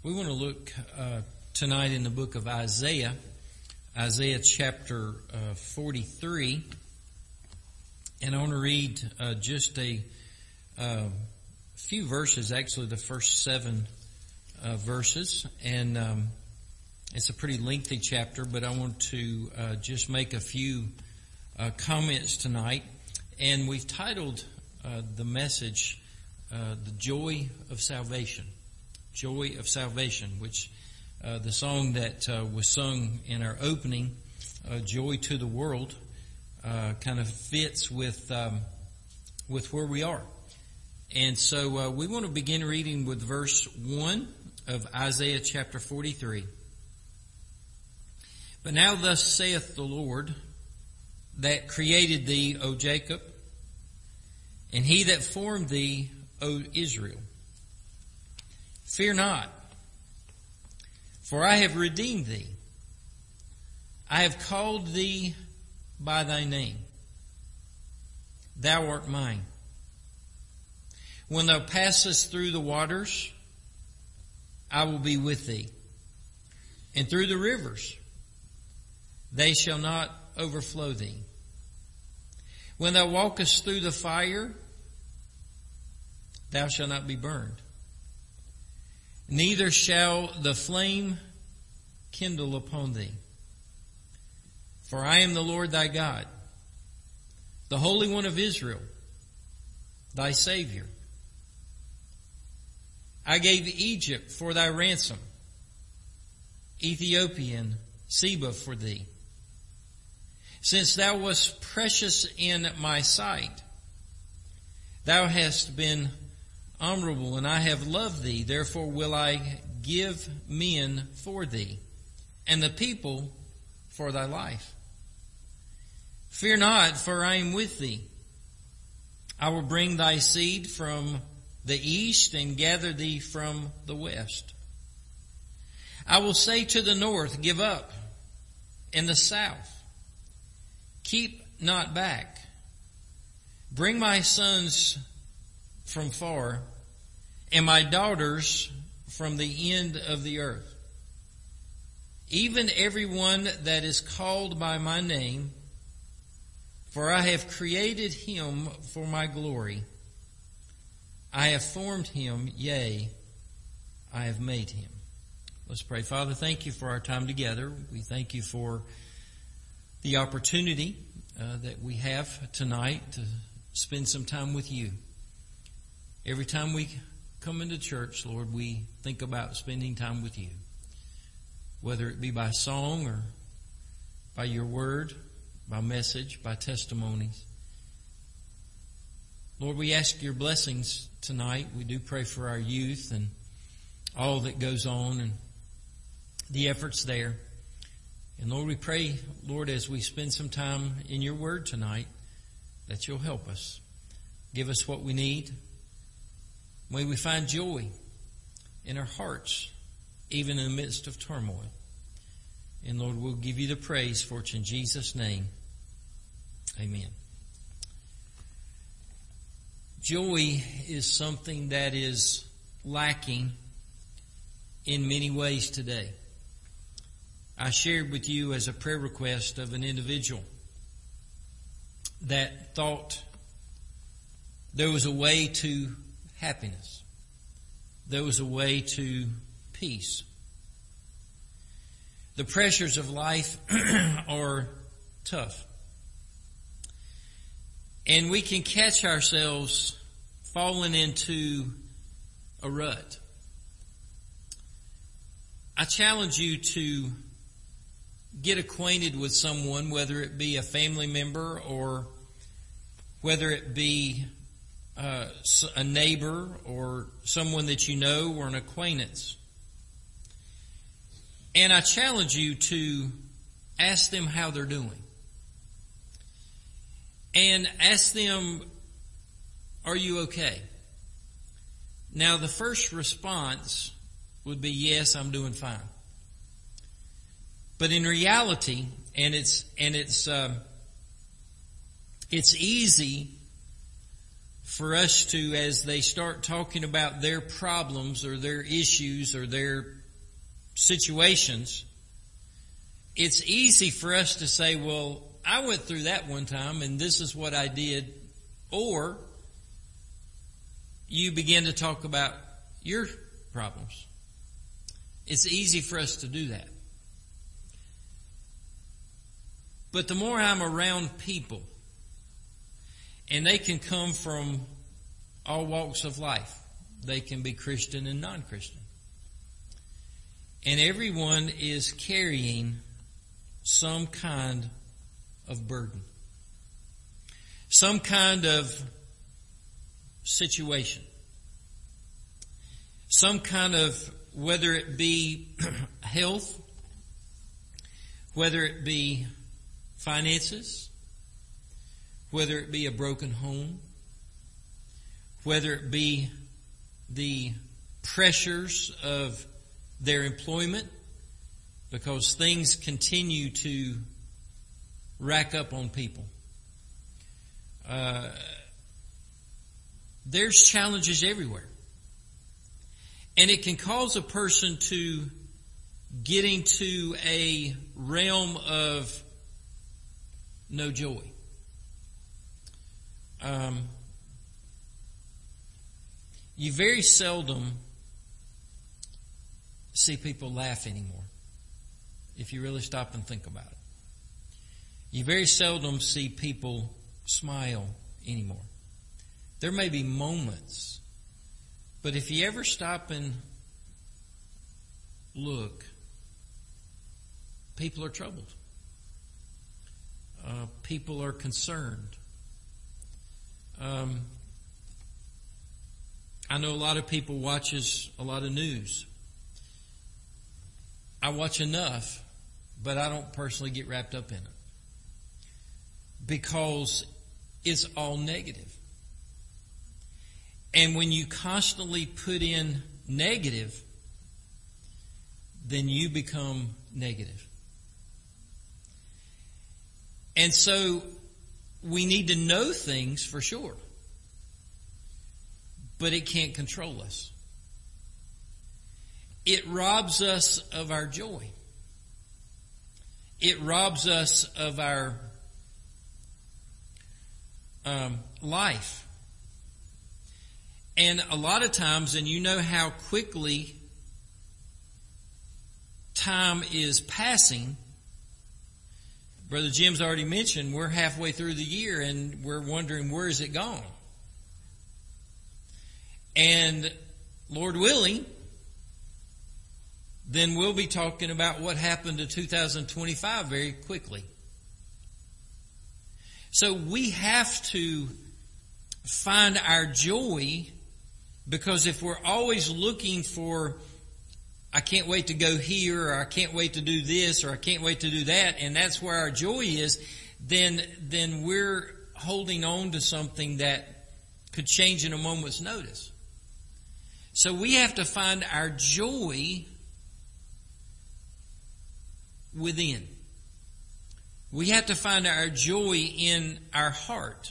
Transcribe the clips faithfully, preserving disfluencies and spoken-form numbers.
We want to look uh, tonight in the book of Isaiah, Isaiah chapter uh, forty-three, and I want to read uh, just a uh, few verses, actually the first seven uh, verses, and um, it's a pretty lengthy chapter, but I want to uh, just make a few uh, comments tonight, and we've titled uh, the message, uh, The Joy of Salvation. Joy of Salvation, which uh, the song that uh, was sung in our opening, uh, Joy to the World, uh, kind of fits with um, with where we are. And so uh, we want to begin reading with verse one of Isaiah chapter forty-three. But now thus saith the Lord, that created thee, O Jacob, and he that formed thee, O Israel. Fear not, for I have redeemed thee. I have called thee by thy name. Thou art mine. When thou passest through the waters, I will be with thee. And through the rivers, they shall not overflow thee. When thou walkest through the fire, thou shalt not be burned. Neither shall the flame kindle upon thee. For I am the Lord thy God, the Holy One of Israel, thy Savior. I gave Egypt for thy ransom, Ethiopian Seba for thee. Since thou wast precious in my sight, thou hast been honorable, and I have loved thee. Therefore will I give men for thee, and the people for thy life. Fear not, for I am with thee. I will bring thy seed from the east and gather thee from the west. I will say to the north, give up, and the south, keep not back. Bring my sons from far, and my daughters from the end of the earth. Even everyone that is called by my name, for I have created him for my glory. I have formed him, yea, I have made him. Let's pray. Father, thank you for our time together. We thank you for the opportunity uh, that we have tonight to spend some time with you. Every time we come into church, Lord, we think about spending time with you, whether it be by song or by your word, by message, by testimonies. Lord, we ask your blessings tonight. We do pray for our youth and all that goes on and the efforts there. And Lord, we pray, Lord, as we spend some time in your word tonight, that you'll help us. Give us what we need. May we find joy in our hearts, even in the midst of turmoil. And Lord, we'll give you the praise for it in Jesus' name. Amen. Joy is something that is lacking in many ways today. I shared with you as a prayer request of an individual that thought there was a way to happiness. There was a way to peace. The pressures of life are tough. And we can catch ourselves falling into a rut. I challenge you to get acquainted with someone, whether it be a family member or whether it be Uh, a neighbor or someone that you know or an acquaintance. And I challenge you to ask them how they're doing. And ask them, are you okay? Now the first response would be, yes, I'm doing fine. But in reality, and it's, and it's, uh, it's easy for us to, as they start talking about their problems or their issues or their situations, it's easy for us to say, well, I went through that one time and this is what I did. Or you begin to talk about your problems. It's easy for us to do that. But the more I'm around people, and they can come from all walks of life. They can be Christian and non-Christian. And everyone is carrying some kind of burden. Some kind of situation. Some kind of, whether it be health, whether it be finances, whether it be a broken home, whether it be the pressures of their employment, because things continue to rack up on people. Uh, there's challenges everywhere. And it can cause a person to get into a realm of no joy. Um, you very seldom see people laugh anymore, if you really stop and think about it. You very seldom see people smile anymore. There may be moments, but if you ever stop and look, people are troubled. Uh, people are concerned. Um, I know a lot of people watches a lot of news. I watch enough, but I don't personally get wrapped up in it because it's all negative. And when you constantly put in negative, then you become negative. And so we need to know things for sure, but it can't control us. It robs us of our joy. It robs us of our um, life. And a lot of times, and you know how quickly time is passing. Brother Jim's already mentioned we're halfway through the year and we're wondering where is it gone. And Lord willing, then we'll be talking about what happened to two thousand twenty-five very quickly. So we have to find our joy, because if we're always looking for, I can't wait to go here, or I can't wait to do this, or I can't wait to do that, and that's where our joy is, then, then we're holding on to something that could change in a moment's notice. So we have to find our joy within. We have to find our joy in our heart.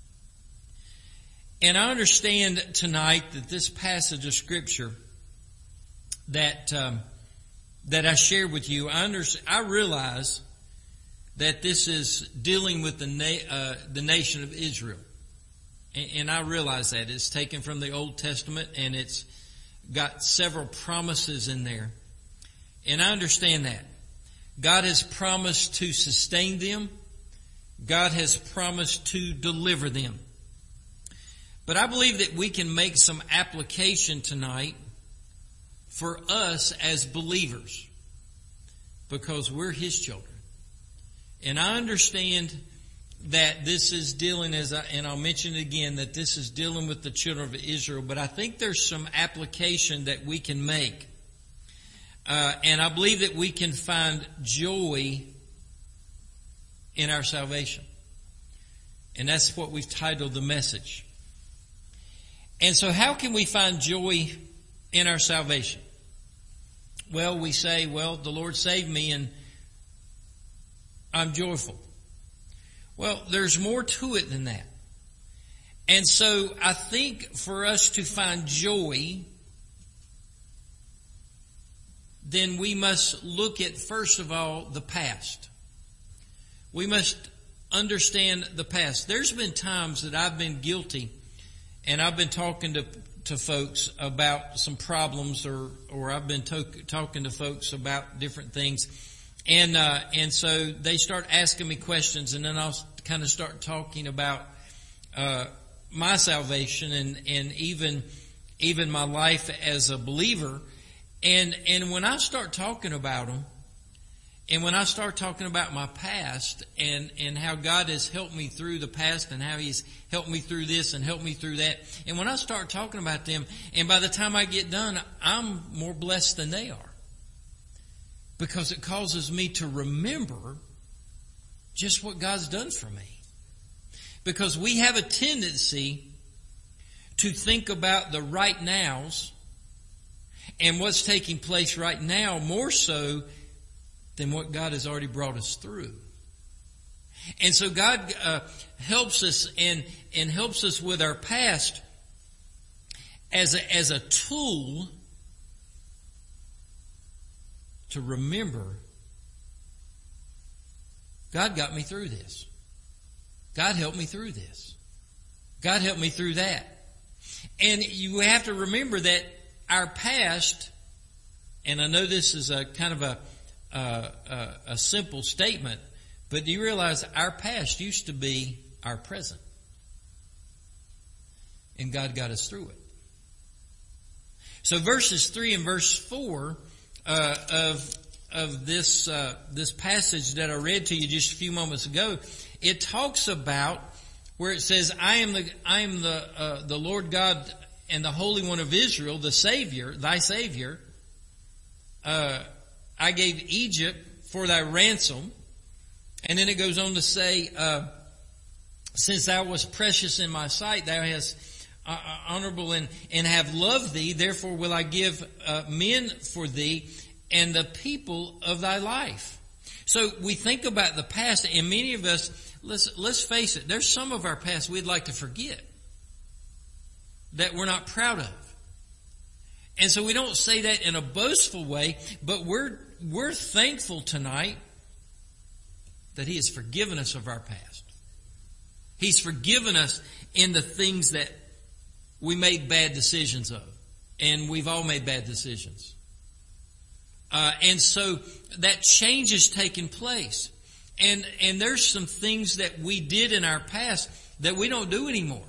And I understand tonight that this passage of Scripture that um, that I shared with you, I under, I realize that this is dealing with the na- uh, the nation of Israel, and, and I realize that it's taken from the Old Testament and it's got several promises in there, and I understand that God has promised to sustain them. God has promised to deliver them. But I believe that we can make some application tonight for us as believers, because we're His children. And I understand that this is dealing, as I, and I'll mention it again, that this is dealing with the children of Israel, but I think there's some application that we can make. Uh, and I believe that we can find joy in our salvation. And that's what we've titled the message. And so how can we find joy in our salvation? Well, we say, well, the Lord saved me and I'm joyful. Well, there's more to it than that. And so I think for us to find joy, then we must look at, first of all, the past. We must understand the past. There's been times that I've been guilty, and I've been talking to to folks about some problems, or or I've been to, talking to folks about different things, and uh, and so they start asking me questions, and then I'll kind of start talking about uh, my salvation and and even even my life as a believer, and and when I start talking about them, and when I start talking about my past and, and how God has helped me through the past and how He's helped me through this and helped me through that, and when I start talking about them, and by the time I get done, I'm more blessed than they are. Because it causes me to remember just what God's done for me. Because we have a tendency to think about the right nows and what's taking place right now more so than what God has already brought us through. And so God uh, helps us and and helps us with our past as a, as a tool to remember, God got me through this. God helped me through this. God helped me through that. And you have to remember that our past, and I know this is a kind of a Uh, uh, a simple statement, but do you realize our past used to be our present? And God got us through it. So verses three and verse four uh, of of this uh, this passage that I read to you just a few moments ago, it talks about where it says, "I am the I am the uh, the Lord God and the Holy One of Israel, the Savior, thy Savior." Uh, I gave Egypt for thy ransom. And then it goes on to say, uh, since thou wast precious in my sight, thou hast uh, honorable and, and have loved thee, therefore will I give uh, men for thee and the people of thy life. So we think about the past, and many of us, let's, let's face it, there's some of our past we'd like to forget, that we're not proud of. And so we don't say that in a boastful way, but we're we're thankful tonight that He has forgiven us of our past. He's forgiven us in the things that we made bad decisions of. And we've all made bad decisions. Uh, and so that change has taken place. And, and there's some things that we did in our past that we don't do anymore.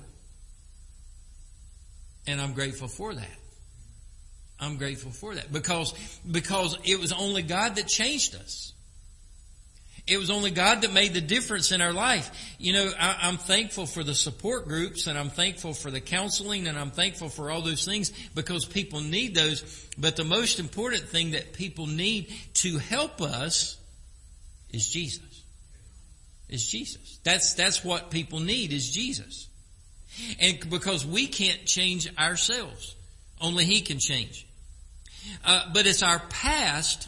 And I'm grateful for that. I'm grateful for that because, because it was only God that changed us. It was only God that made the difference in our life. You know, I, I'm thankful for the support groups, and I'm thankful for the counseling, and I'm thankful for all those things because people need those. But the most important thing that people need to help us is Jesus. Is Jesus. That's, that's what people need, is Jesus. And because we can't change ourselves. Only He can change. Uh, but it's our past.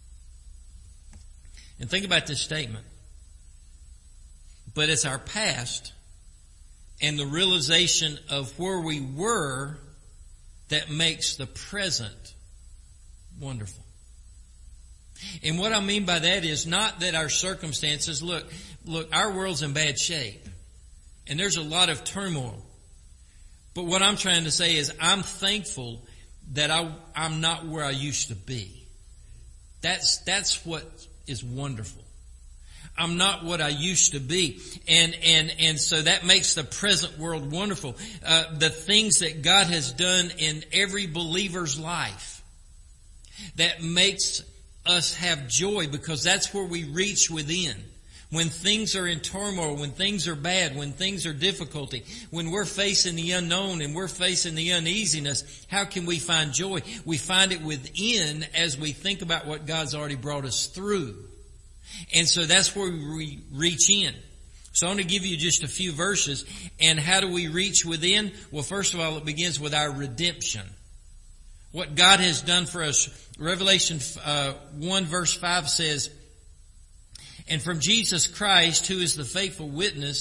And think about this statement. But it's our past and the realization of where we were that makes the present wonderful. And what I mean by that is not that our circumstances, look, look, our world's in bad shape. And there's a lot of turmoil. But what I'm trying to say is I'm thankful that I, I'm not where I used to be. That's, that's what is wonderful. I'm not what I used to be. And, and, and so that makes the present world wonderful. Uh, the things that God has done in every believer's life that makes us have joy because that's where we reach within. When things are in turmoil, when things are bad, when things are difficulty, when we're facing the unknown and we're facing the uneasiness, how can we find joy? We find it within as we think about what God's already brought us through. And so that's where we reach in. So I want to give you just a few verses. And how do we reach within? Well, first of all, it begins with our redemption. What God has done for us. Revelation uh, one verse five says, "And from Jesus Christ, who is the faithful witness,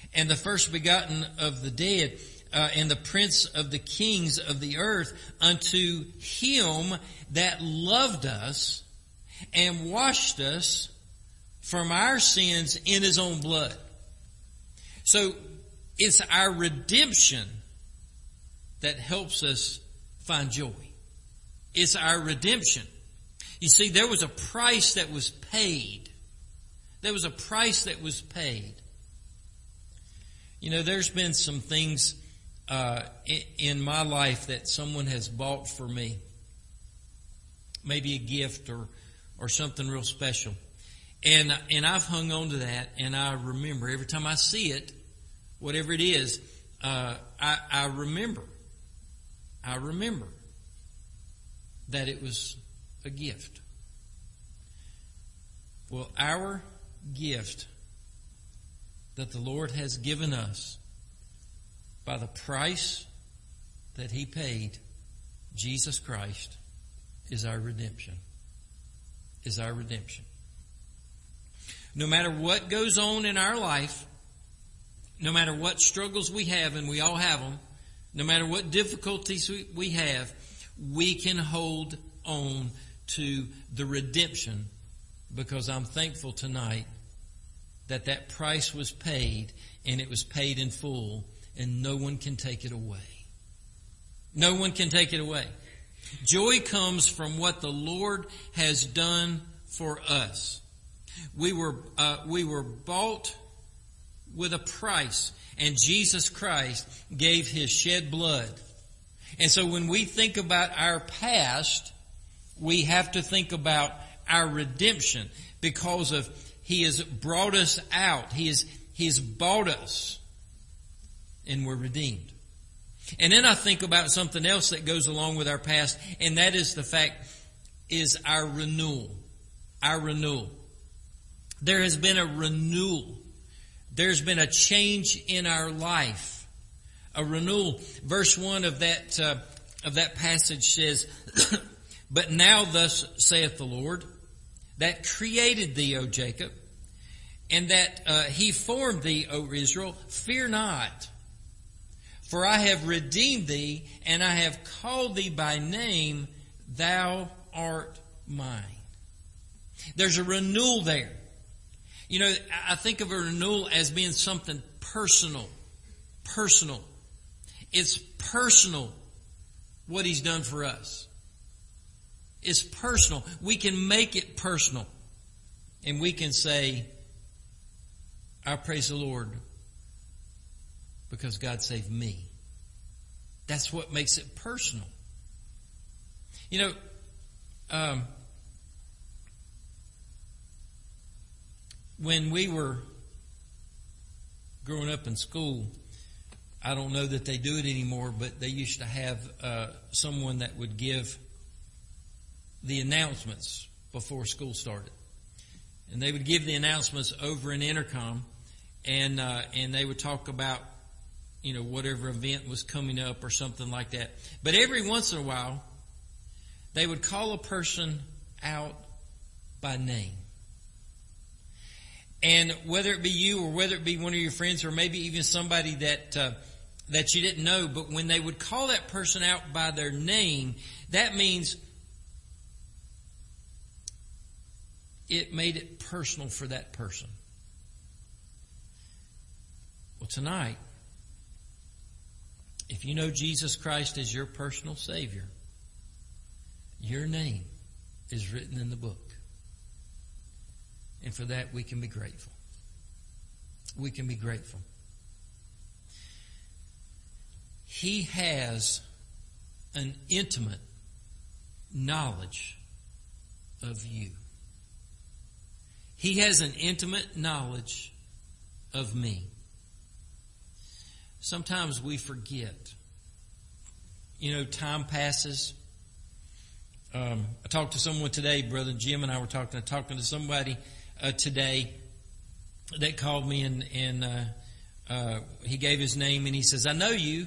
and the first begotten of the dead, uh, and the prince of the kings of the earth, unto him that loved us and washed us from our sins in his own blood. So it's our redemption that helps us find joy. It's our redemption. You see, there was a price that was paid. There was a price that was paid. You know, there's been some things uh, in my life that someone has bought for me. Maybe a gift or or something real special. And and I've hung on to that, and I remember every time I see it, whatever it is, uh, I, I remember. I remember that it was a gift. Well, our gift that the Lord has given us by the price that He paid, Jesus Christ, is our redemption. Is our redemption. No matter what goes on in our life, no matter what struggles we have, and we all have them, no matter what difficulties we, we have, we can hold on to the redemption, because I'm thankful tonight that that price was paid, and it was paid in full, and no one can take it away. No one can take it away. Joy comes from what the Lord has done for us. We were uh, we were bought with a price, and Jesus Christ gave His shed blood. And so when we think about our past, we have to think about our redemption, because of He has brought us out. He has He has bought us, and we're redeemed. And then I think about something else that goes along with our past, and that is the fact is our renewal. Our renewal. There has been a renewal. There's been a change in our life. A renewal. Verse one of that uh, of that passage says, "But now thus saith the Lord, that created thee, O Jacob, and that uh, He formed thee, O Israel, fear not. For I have redeemed thee, and I have called thee by name, thou art mine." There's a renewal there. You know, I think of a renewal as being something personal. Personal. It's personal what He's done for us. It's personal. We can make it personal. And we can say, I praise the Lord because God saved me. That's what makes it personal. You know, um, when we were growing up in school, I don't know that they do it anymore, but they used to have uh, someone that would give the announcements before school started. And they would give the announcements over an intercom, and uh, and they would talk about, you know, whatever event was coming up or something like that. But every once in a while, they would call a person out by name. And whether it be you or whether it be one of your friends or maybe even somebody that uh, that you didn't know, but when they would call that person out by their name, that means it made it personal for that person. Well, tonight, if you know Jesus Christ as your personal Savior, your name is written in the book. And for that, we can be grateful. We can be grateful. He has an intimate knowledge of you. He has an intimate knowledge of me. Sometimes we forget. You know, time passes. Um, I talked to someone today, Brother Jim and I were talking, talking to somebody uh, today that called me, and, and uh, uh, he gave his name, and he says, "I know you."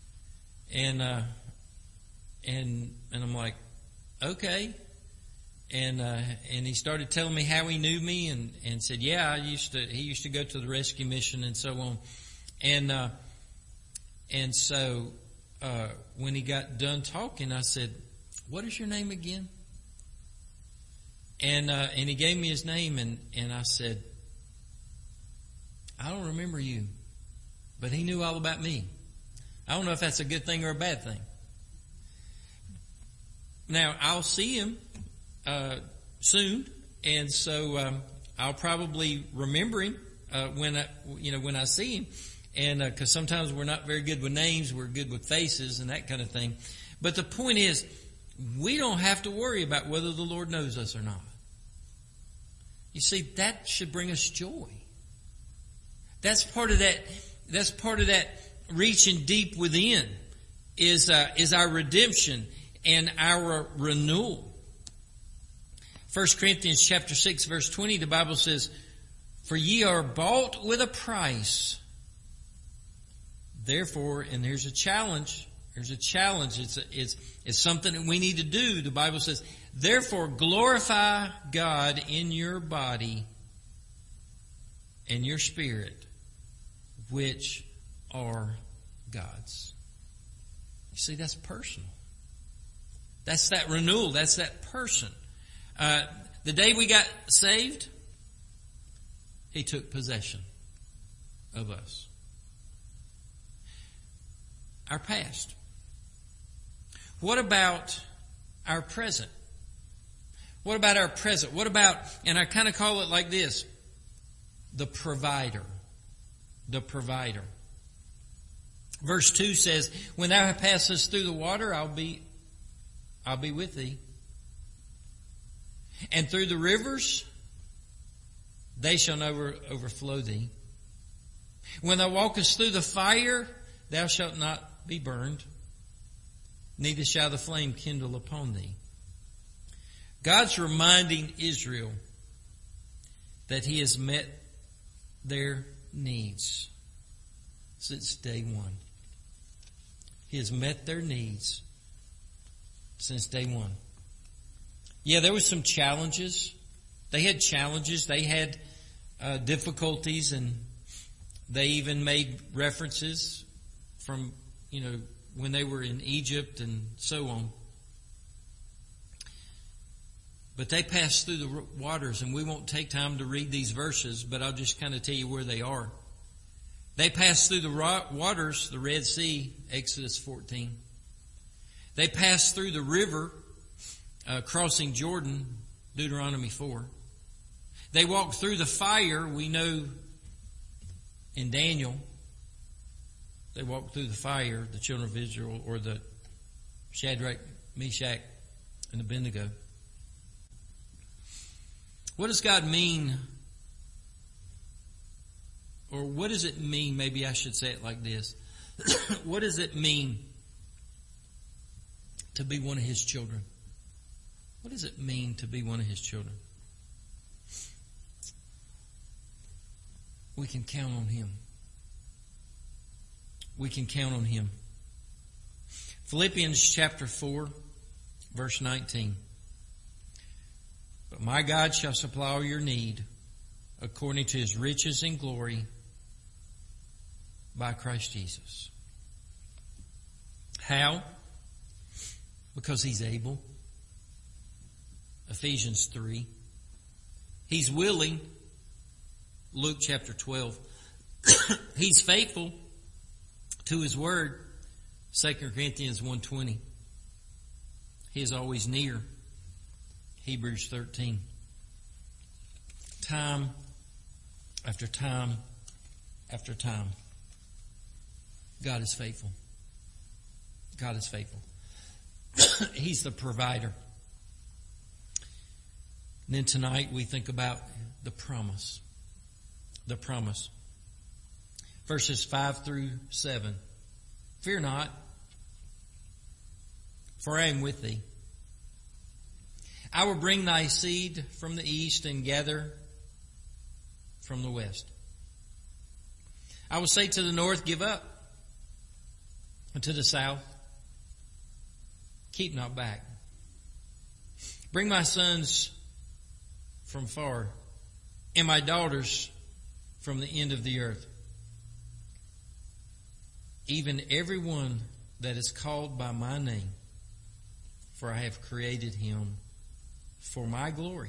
And uh, and and I'm like, okay. and uh, and he started telling me how he knew me, and, and said, yeah, I used to. He used to go to the rescue mission and so on, and uh, and so uh, when he got done talking, I said, "What is your name again?" And uh, and he gave me his name, and, and I said, "I don't remember you," but he knew all about me. I don't know if that's a good thing or a bad thing. Now, I'll see him uh, soon, and so um, I'll probably remember him uh, when I, you know, when I see him, and because uh, sometimes we're not very good with names, we're good with faces and that kind of thing. But the point is, we don't have to worry about whether the Lord knows us or not. You see, that should bring us joy. That's part of that. That's part of that reaching deep within is uh, is our redemption and our renewal. First Corinthians chapter six, verse twenty, the Bible says, "For ye are bought with a price. Therefore," and there's a challenge. There's a challenge. It's a, it's it's something that we need to do. The Bible says, "Therefore glorify God in your body and your spirit, which are God's." You see, that's personal. That's that renewal. That's that person. Uh, the day we got saved, He took possession of us. Our past. What about our present? What about our present? What about, and I kind of call it like this, the provider. The provider. Verse two says, "When thou passest through the water, I'll be I'll be with thee. And through the rivers, they shall never overflow thee. When thou walkest through the fire, thou shalt not be burned, neither shall the flame kindle upon thee." God's reminding Israel that He has met their needs since day one. He has met their needs since day one. Yeah, there was some challenges. They had challenges. They had uh, difficulties, and they even made references from, you know, when they were in Egypt and so on. But they passed through the waters, and we won't take time to read these verses, but I'll just kind of tell you where they are. They passed through the waters, the Red Sea, Exodus fourteen. They passed through the river, uh, crossing Jordan, Deuteronomy four. They walked through the fire, we know in Daniel. They walked through the fire, the children of Israel, or the Shadrach, Meshach, and Abednego. What does God mean? Or what does it mean? Maybe I should say it like this. What does it mean to be one of His children? What does it mean to be one of His children? We can count on Him. We can count on Him. Philippians chapter four, verse nineteen. "But my God shall supply all your need according to His riches and glory by Christ Jesus." How? Because He's able. Ephesians three. He's willing. Luke chapter twelve. He's faithful to His word. Second Corinthians one twenty. He is always near. Hebrews thirteen. Time after time after time. God is faithful. God is faithful. He's the provider. And then tonight we think about the promise. The promise. Verses five through seven. "Fear not, for I am with thee. I will bring thy seed from the east and gather from the west. I will say to the north, give up, and to the south, keep not back. Bring my sons from far and my daughters from the end of the earth. Even every one that is called by my name, for I have created him for my glory.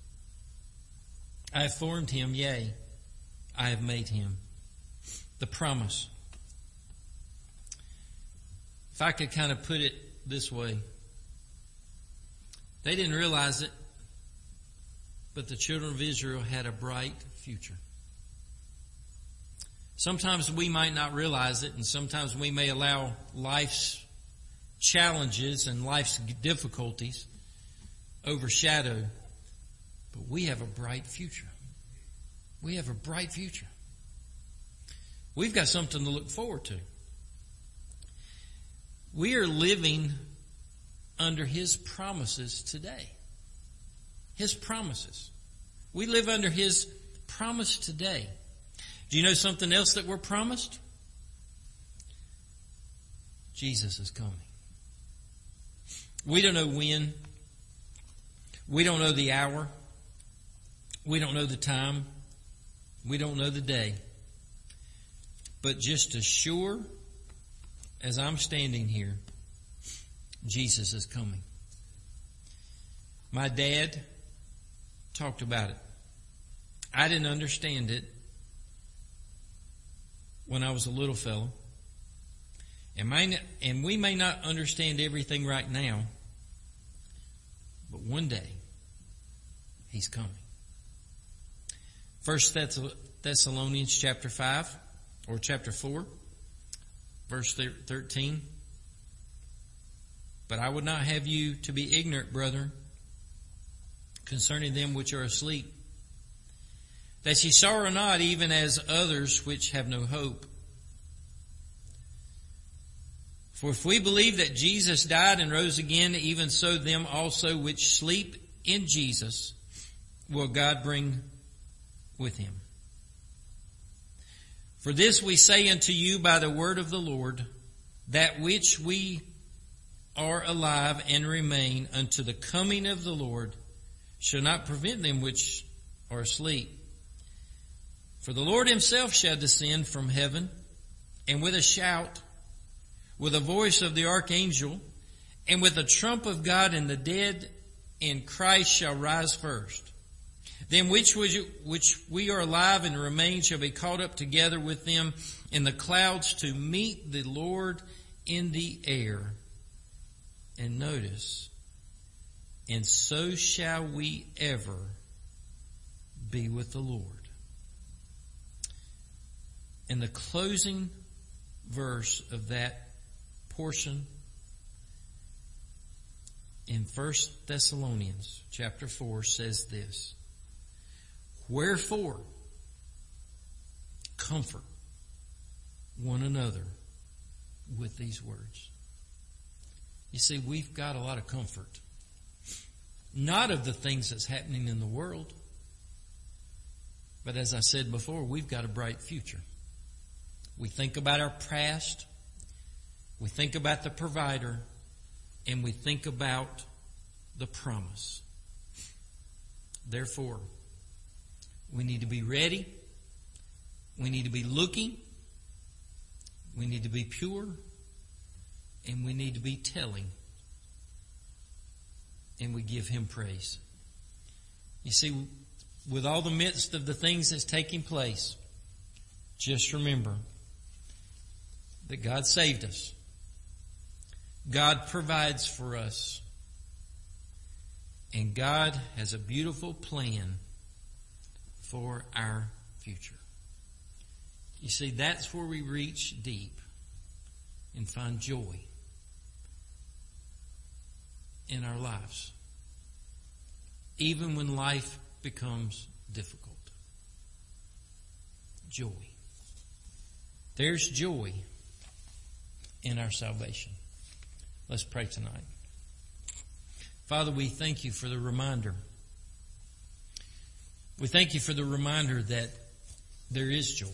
I have formed him, yea, I have made him. The promise. If I could kind of put it this way, they didn't realize it, but the children of Israel had a bright future. Sometimes we might not realize it, and sometimes we may allow life's challenges and life's difficulties overshadow, but we have a bright future. We have a bright future. We've got something to look forward to. We are living under His promises today. His promises. We live under His promise today. Do you know something else that we're promised? Jesus is coming. We don't know when. We don't know the hour. We don't know the time. We don't know the day. But just as sure as I'm standing here, Jesus is coming. My dad talked about it. I didn't understand it when I was a little fellow. And, may, and we may not understand everything right now, but one day He's coming. First Thessalonians chapter five, or chapter four, verse thirteen. But I would not have you to be ignorant, brethren, concerning them which are asleep, that ye sorrow not, even as others which have no hope. For if we believe that Jesus died and rose again, even so them also which sleep in Jesus will God bring with Him. For this we say unto you by the word of the Lord, that which we are alive and remain unto the coming of the Lord shall not prevent them which are asleep. For the Lord Himself shall descend from heaven, and with a shout, with a voice of the archangel, and with the trump of God, and the dead in Christ shall rise first. Then which, which we are alive and remain shall be caught up together with them in the clouds to meet the Lord in the air. And notice, and so shall we ever be with the Lord. And the closing verse of that portion in First Thessalonians chapter four says this: wherefore, comfort one another with these words. You see, we've got a lot of comfort. Not of the things that's happening in the world, but as I said before, we've got a bright future. We think about our past, we think about the provider, and we think about the promise. Therefore, we need to be ready. We need to be looking. We need to be pure. And we need to be telling. And we give Him praise. You see, with all the midst of the things that's taking place, just remember that God saved us. God provides for us. And God has a beautiful plan for our future. You see, that's where we reach deep and find joy in our lives, even when life becomes difficult. Joy. There's joy in our salvation. Let's pray tonight. Father, we thank You for the reminder. We thank You for the reminder that there is joy.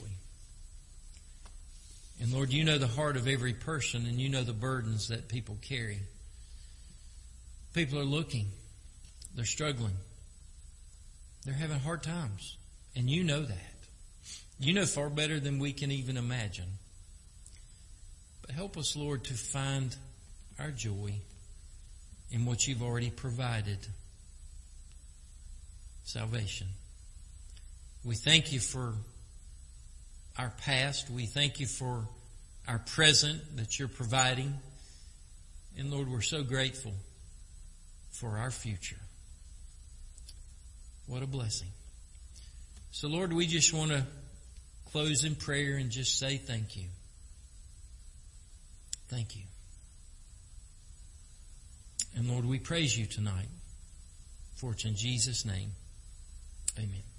And Lord, You know the heart of every person, and You know the burdens that people carry. People are looking. They're struggling. They're having hard times. And you know that. You know far better than we can even imagine. But help us, Lord, to find our joy in what you've already provided. Salvation. We thank you for our past. We thank you for our present that you're providing. And Lord, we're so grateful for our future. What a blessing. So Lord, we just want to close in prayer and just say thank you. Thank you. And Lord, we praise you tonight. For it's in Jesus' name. Amen.